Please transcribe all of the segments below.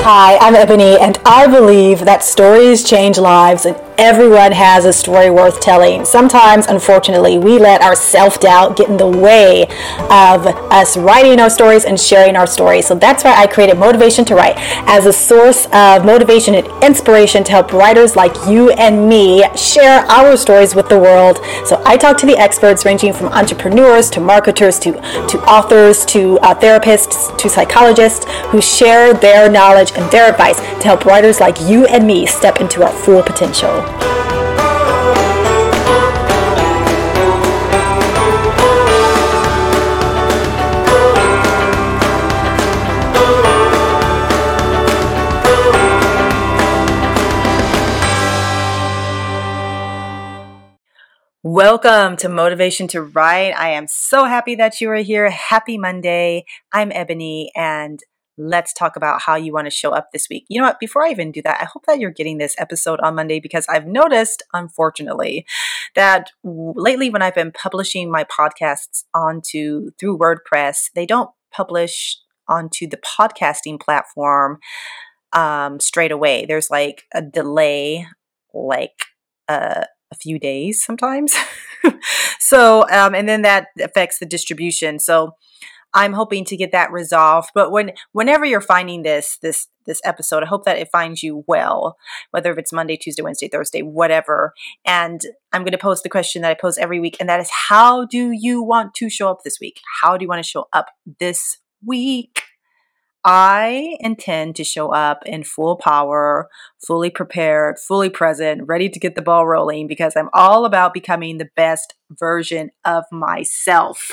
Hi, I'm Ebony, and I believe that stories change lives, and everyone has a story worth telling. Sometimes, unfortunately, we let our self-doubt get in the way of us writing our stories and sharing our stories. So that's why I created Motivation to Write as a source of motivation and inspiration to help writers like you and me share our stories with the world. So I talk to the experts ranging from entrepreneurs to marketers to authors to therapists to psychologists who share their knowledge and their advice to help writers like you and me step into our full potential. Welcome to Motivation to Write. I am so happy that you are here. Happy Monday. I'm Ebony, and let's talk about how you want to show up this week. You know what? Before I even do that, I hope that you're getting this episode on Monday because I've noticed, unfortunately, that lately when I've been publishing my podcasts through WordPress, they don't publish onto the podcasting platform straight away. There's like a delay, a few days sometimes. And then that affects the distribution. So I'm hoping to get that resolved. But whenever you're finding this episode, I hope that it finds you well, whether it's Monday, Tuesday, Wednesday, Thursday, whatever. And I'm going to post the question that I post every week. And that is, how do you want to show up this week? How do you want to show up this week? I intend to show up in full power, fully prepared, fully present, ready to get the ball rolling because I'm all about becoming the best version of myself.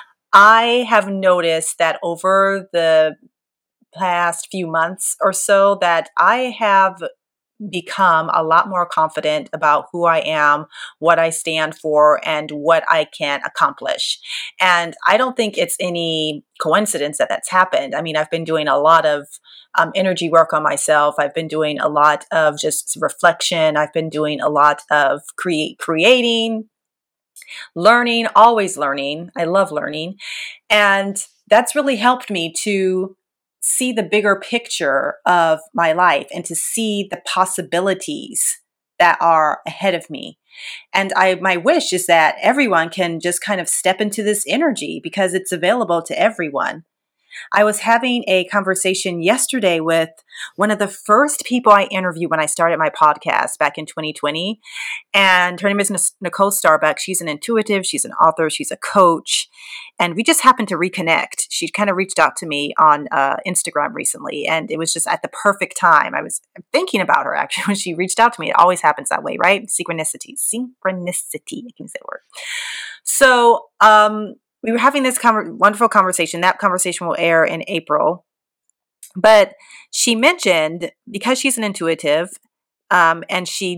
I have noticed that over the past few months or so that I have become a lot more confident about who I am, what I stand for, and what I can accomplish. And I don't think it's any coincidence that that's happened. I mean, I've been doing a lot of energy work on myself. I've been doing a lot of just reflection. I've been doing a lot of creating, learning, always learning. I love learning. And that's really helped me to see the bigger picture of my life and to see the possibilities that are ahead of me. And my wish is that everyone can just kind of step into this energy because it's available to everyone. I was having a conversation yesterday with one of the first people I interviewed when I started my podcast back in 2020. And her name is Nicole Starbuck. She's an intuitive, she's an author, she's a coach. And we just happened to reconnect. She kind of reached out to me on Instagram recently, and it was just at the perfect time. I was thinking about her actually when she reached out to me. It always happens that way, right? Synchronicity. I can say the word. So, we were having this wonderful conversation. That conversation will air in April. But she mentioned, because she's an intuitive, and she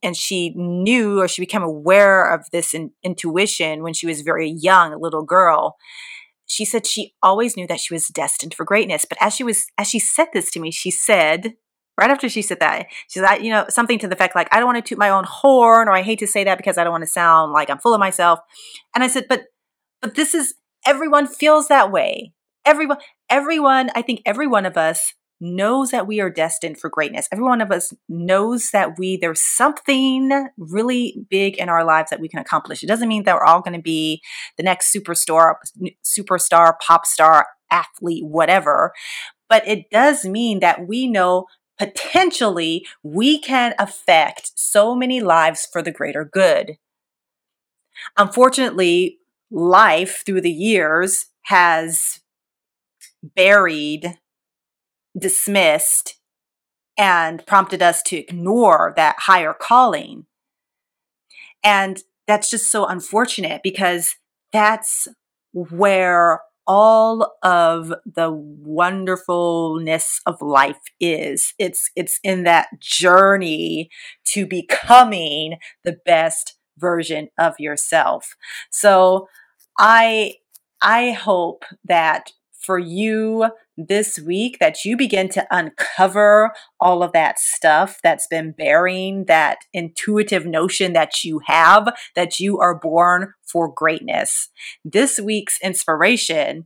knew, or she became aware of this intuition when she was very young, a little girl. She said she always knew that she was destined for greatness. But as she said this to me, she said, right after she said that, she said, something to the effect like, I don't want to toot my own horn, or I hate to say that because I don't want to sound like I'm full of myself. And I said, but this is, everyone feels that way. Everyone, I think every one of us knows that we are destined for greatness. Every one of us knows that there's something really big in our lives that we can accomplish. It doesn't mean that we're all going to be the next superstar, pop star, athlete, whatever. But it does mean that we know potentially we can affect so many lives for the greater good. Unfortunately, life through the years has buried, dismissed, and prompted us to ignore that higher calling. And that's just so unfortunate because that's where all of the wonderfulness of life is. It's in that journey to becoming the best version of yourself. So I hope that for you this week that you begin to uncover all of that stuff that's been bearing that intuitive notion that you have, that you are born for greatness. This week's inspiration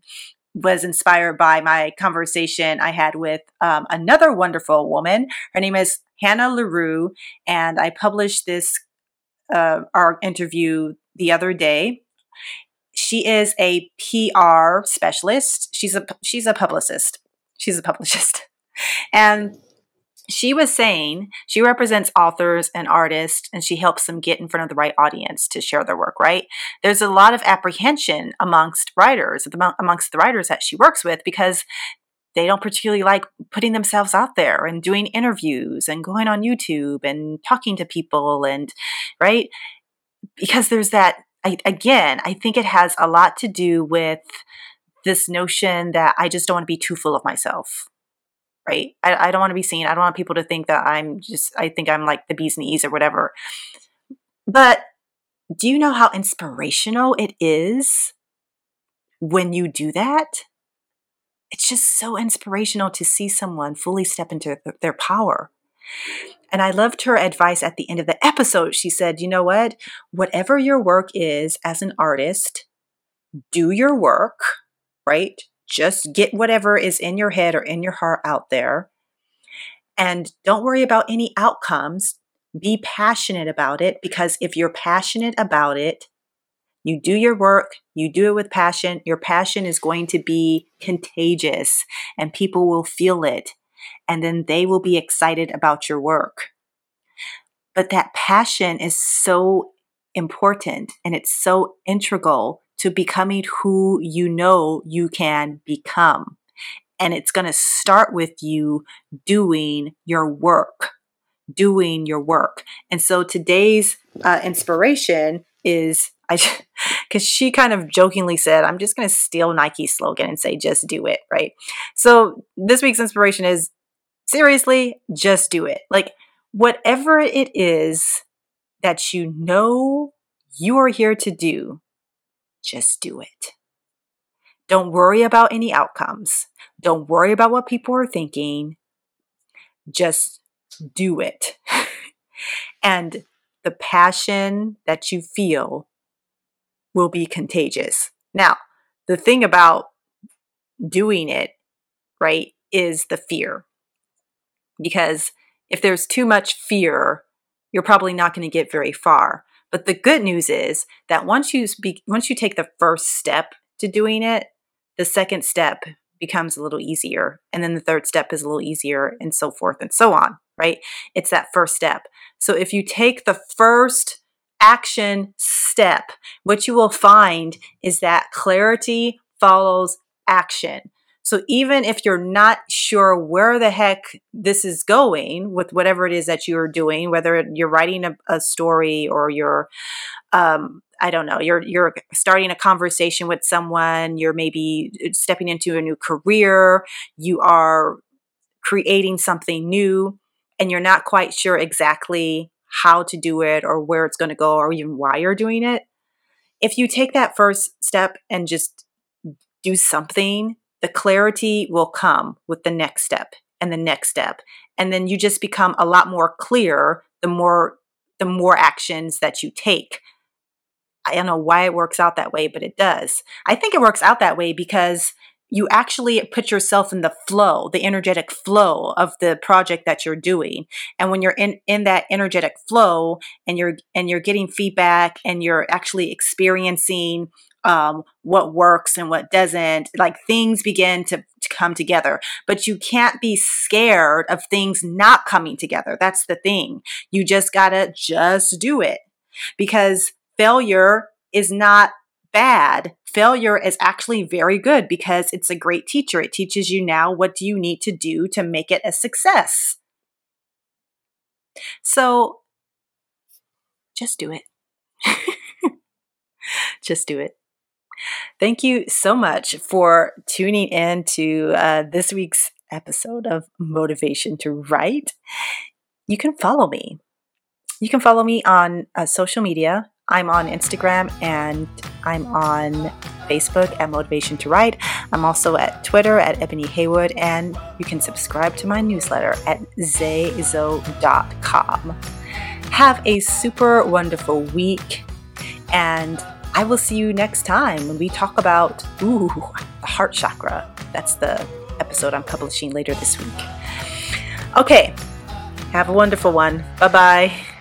was inspired by my conversation I had with another wonderful woman. Her name is Hannah LaRue, and I published this our interview the other day. She is a PR specialist. She's a publicist. She's a publicist, and she was saying she represents authors and artists, and she helps them get in front of the right audience to share their work, right? There's a lot of apprehension amongst writers, amongst the writers that she works with, because they don't particularly like putting themselves out there and doing interviews and going on YouTube and talking to people, and right? Because there's that, I think it has a lot to do with this notion that I just don't want to be too full of myself. Right? I don't want to be seen. I don't want people to think that I think I'm like the bee's knees or whatever. But do you know how inspirational it is when you do that? It's just so inspirational to see someone fully step into their power. And I loved her advice at the end of the episode. She said, you know what? Whatever your work is as an artist, do your work, right? Just get whatever is in your head or in your heart out there. And don't worry about any outcomes. Be passionate about it, because if you're passionate about it, you do your work, you do it with passion. Your passion is going to be contagious and people will feel it. And then they will be excited about your work. But that passion is so important, and it's so integral to becoming who you know you can become. And it's going to start with you doing your work. And so today's inspiration is, because she kind of jokingly said, I'm just going to steal Nike's slogan and say, just do it, right? So this week's inspiration is, seriously, just do it. Like, whatever it is that you know you are here to do, just do it. Don't worry about any outcomes. Don't worry about what people are thinking. Just do it. And the passion that you feel will be contagious. Now, the thing about doing it, right, is the fear. Because if there's too much fear, you're probably not going to get very far. But the good news is that once you take the first step to doing it, the second step becomes a little easier. And then the third step is a little easier, and so forth and so on, right? It's that first step. So if you take the first action step, what you will find is that clarity follows action. So even if you're not sure where the heck this is going with whatever it is that you're doing, whether you're writing a story or you're, I don't know, you're starting a conversation with someone, you're maybe stepping into a new career, you are creating something new, and you're not quite sure exactly how to do it or where it's going to go or even why you're doing it. If you take that first step and just do something, the clarity will come with the next step and the next step. And then you just become a lot more clear the more actions that you take. I don't know why it works out that way, but it does. I think it works out that way because you actually put yourself in the flow, the energetic flow of the project that you're doing. And when you're in that energetic flow and you're getting feedback and you're actually experiencing what works and what doesn't, like things begin to come together. But you can't be scared of things not coming together. That's the thing. You just gotta just do it, because failure is not bad. Failure is actually very good because it's a great teacher. It teaches you now what do you need to do to make it a success. So just do it. Just do it. Thank you so much for tuning in to this week's episode of Motivation to Write. You can follow me. You can follow me on social media. I'm on Instagram and I'm on Facebook at Motivation to Write. I'm also at Twitter at Ebony Haywood, and you can subscribe to my newsletter at zayzo.com. Have a super wonderful week, and I will see you next time when we talk about the heart chakra. That's the episode I'm publishing later this week. Okay, have a wonderful one. Bye-bye.